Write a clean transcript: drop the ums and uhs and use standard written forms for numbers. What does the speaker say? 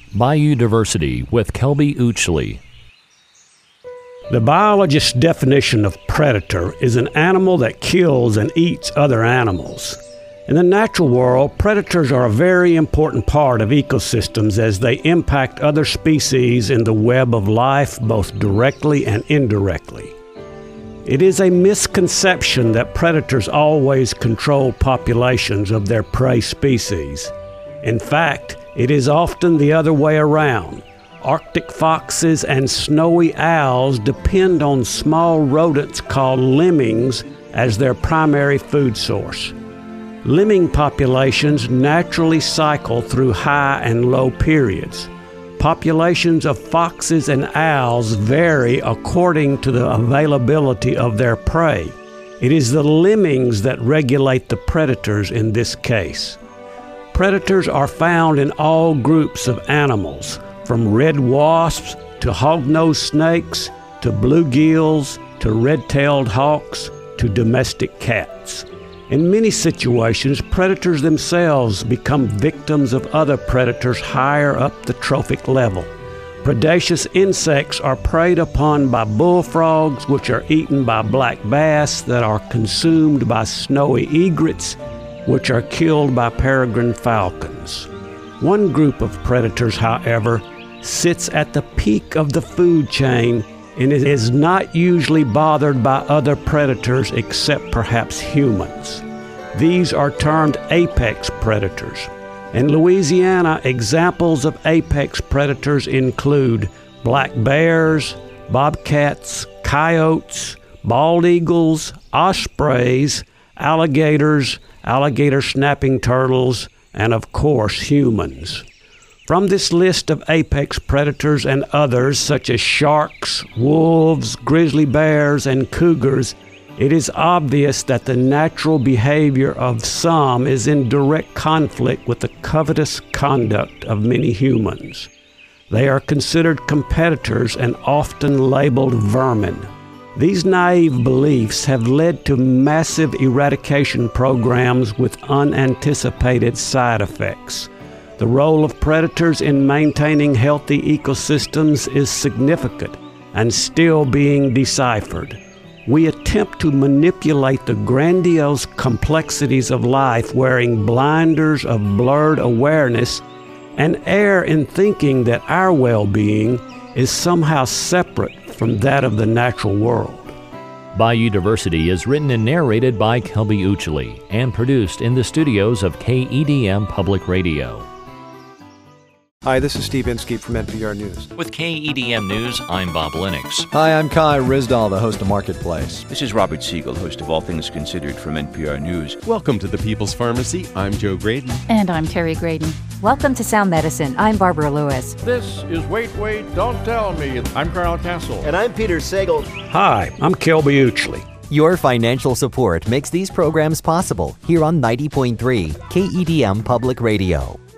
Biodiversity with Kelby Uchley. The biologist's definition of predator is an animal that kills and eats other animals. In the natural world, predators are a very important part of ecosystems as they impact other species in the web of life both directly and indirectly. It is a misconception that predators always control populations of their prey species. In fact, it is often the other way around. Arctic foxes and snowy owls depend on small rodents called lemmings as their primary food source. Lemming populations naturally cycle through high and low periods. Populations of foxes and owls vary according to the availability of their prey. It is the lemmings that regulate the predators in this case. Predators are found in all groups of animals, from red wasps to hognose snakes to bluegills to red-tailed hawks to domestic cats. In many situations, predators themselves become victims of other predators higher up the trophic level. Predaceous insects are preyed upon by bullfrogs, which are eaten by black bass that are consumed by snowy egrets, which are killed by peregrine falcons. One group of predators, however, sits at the peak of the food chain and it is not usually bothered by other predators except perhaps humans. These are termed apex predators. In Louisiana, examples of apex predators include black bears, bobcats, coyotes, bald eagles, ospreys, alligators, alligator snapping turtles, and of course humans. From this list of apex predators and others such as sharks, wolves, grizzly bears, and cougars, it is obvious that the natural behavior of some is in direct conflict with the covetous conduct of many humans. They are considered competitors and often labeled vermin. These naive beliefs have led to massive eradication programs with unanticipated side effects. The role of predators in maintaining healthy ecosystems is significant and still being deciphered. We attempt to manipulate the grandiose complexities of life wearing blinders of blurred awareness and err in thinking that our well-being is somehow separate from that of the natural world. Biodiversity is written and narrated by Kelby Uchley and produced in the studios of KEDM Public Radio. Hi, this is Steve Inskeep from NPR News. With KEDM News, I'm Bob Lennox. Hi, I'm Kai Rizdal, the host of Marketplace. This is Robert Siegel, host of All Things Considered from NPR News. Welcome to the People's Pharmacy. I'm Joe Graydon. And I'm Terry Graydon. Welcome to Sound Medicine. I'm Barbara Lewis. This is Wait, Don't Tell Me. I'm Carl Castle. And I'm Peter Sagal. Hi, I'm Kelby Uchley. Your financial support makes these programs possible here on 90.3 KEDM Public Radio.